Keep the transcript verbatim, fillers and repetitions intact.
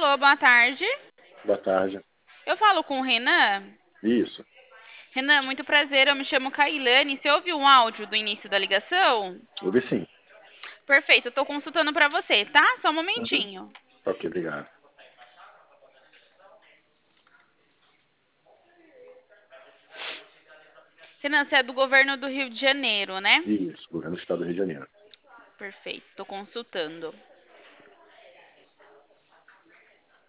Alô, boa tarde. Boa tarde. Eu falo com o Renan. Isso. Renan, muito prazer. Eu me chamo Kailane. Você ouviu um áudio do início da ligação? Ouvi sim. Perfeito, eu tô consultando para você, tá? Só um Uhum. momentinho. Ok, obrigado. Renan, você é do governo do Rio de Janeiro, né? Isso, governo do Estado do Rio de Janeiro. Perfeito, tô consultando.